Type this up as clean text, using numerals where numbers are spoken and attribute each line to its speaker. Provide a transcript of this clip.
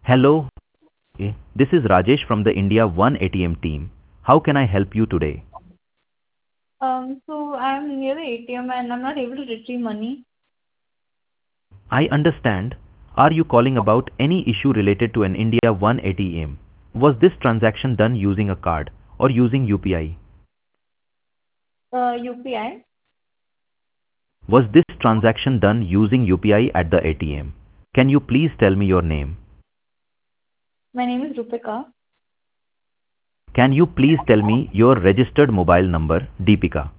Speaker 1: Hello, this is Rajesh from the India One ATM team. How can I help you today?
Speaker 2: So I'm near the ATM and I'm not able to retrieve money.
Speaker 1: I understand. Are you calling about any issue related to an India One ATM? Was this transaction done using a card or using UPI?
Speaker 2: UPI.
Speaker 1: Was this transaction done using UPI at the ATM? Can you please tell me your name?
Speaker 2: My name is Rupika.
Speaker 1: Can you please tell me your registered mobile number, Deepika?